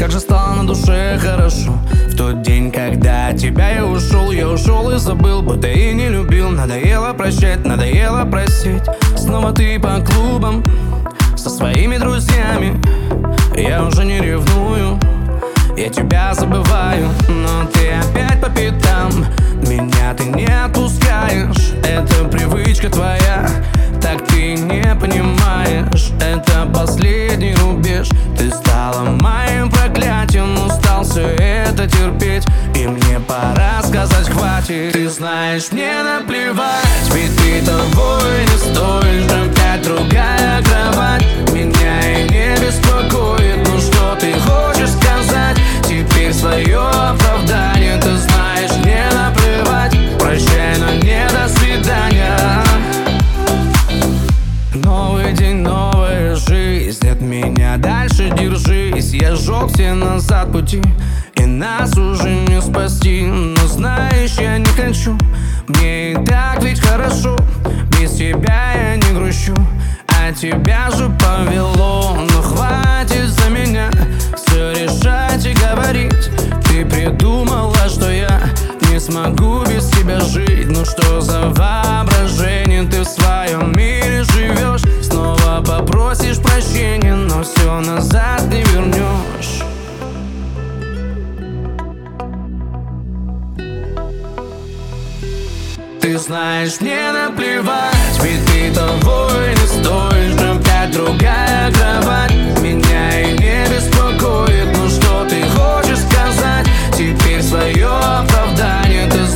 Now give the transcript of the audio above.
Как же стало на душе хорошо в тот день, когда от тебя я ушел и забыл, будто и не любил. Надоело прощать, надоело просить. Снова ты по клубам со своими друзьями. Я уже не ревную, я тебя забываю, но ты опять по пятам. Меня ты не отпускаешь, это привычка твоя. Так ты не понимаешь, это последний рубеж. Ты стала моим проклятием, устал все это терпеть, и мне пора сказать хватит. Ты знаешь, мне наплевать, ведь ты того и не стоишь. Опять другая кровать меня и не беспокоит. Ну что ты хочешь сказать? Теперь свое оправдание. Ты знаешь, мне наплевать. Прощай, но не до свидания. Новый день, новая жизнь. От меня дальше держись. Я сжег все назад пути, и нас уже не спасти. Но знаешь, я не хочу, мне и так ведь хорошо. Без тебя я не грущу, а тебя же повело. Но хватит за меня все решать и говорить. Ты придумала, что я не смогу без тебя жить. Ну что за воображение, ты в своем мире живешь. Снова попросишь прощения, но все назад не вернешь. Ты знаешь, мне наплевать, ведь ты того и не стоишь. Опять другая кровать меня и не беспокоит. Ну что ты хочешь сказать? Теперь свое оправдание. Ты